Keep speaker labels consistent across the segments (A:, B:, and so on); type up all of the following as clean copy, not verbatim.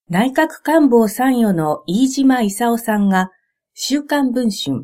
A: 内閣官房参与の飯島勲さんが、週刊文春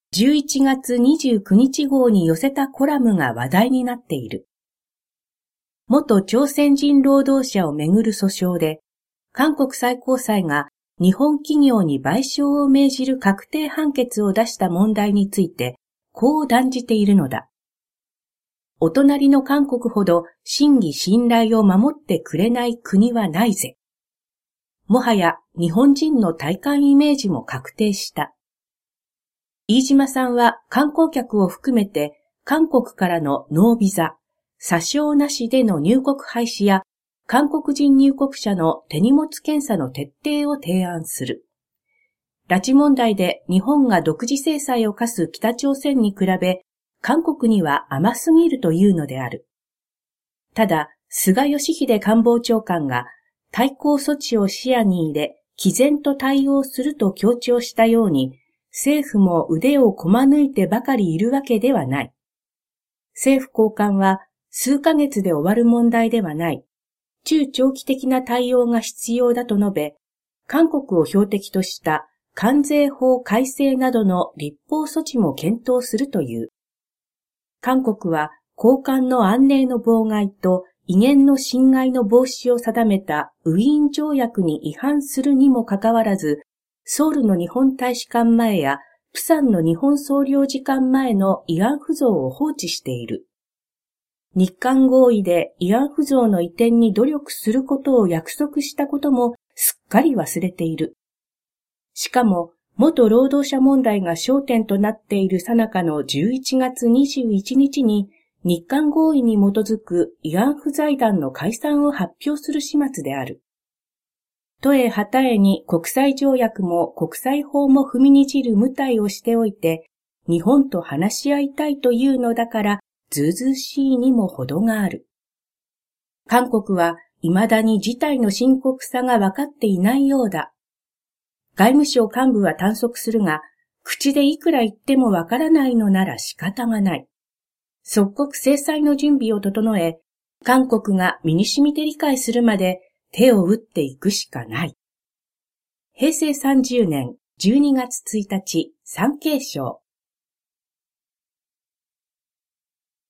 A: 11月29日号に寄せたコラムが話題になっている。元朝鮮人労働者をめぐる訴訟で、韓国最高裁が日本企業に賠償を命じる確定判決を出した問題について、こう断じているのだ。お隣の韓国ほど真偽信頼を守ってくれない国はないぜ。もはや日本人の体感イメージも確定した。飯島さんは観光客を含めて韓国からのノービザ、査証なしでの入国廃止や韓国人入国者の手荷物検査の徹底を提案する。拉致問題で日本が独自制裁を科す北朝鮮に比べ、韓国には甘すぎるというのである。ただ、菅義偉官房長官が対抗措置を視野に入れ、毅然と対応すると強調したように、政府も腕をこま抜いてばかりいるわけではない。政府高官は数ヶ月で終わる問題ではない。中長期的な対応が必要だと述べ、韓国を標的とした関税法改正などの立法措置も検討するという。韓国は高官の安寧の妨害と威厳の侵害の防止を定めたウィーン条約に違反するにもかかわらず、ソウルの日本大使館前やプサンの日本総領事館前の慰安婦像を放置している。日韓合意で慰安婦像の移転に努力することを約束したこともすっかり忘れている。しかも、元労働者問題が焦点となっている最中の11月21日に日韓合意に基づく慰安婦財団の解散を発表する始末である。とえはたえに国際条約も国際法も踏みにじる無体をしておいて、日本と話し合いたいというのだから、ずうずうしいにも程がある。韓国は未だに事態の深刻さが分かっていないようだ。外務省幹部は探索するが、口でいくら言っても分からないのなら仕方がない。即刻制裁の準備を整え、韓国が身に染みて理解するまで手を打っていくしかない。平成30年12月1日、産経省。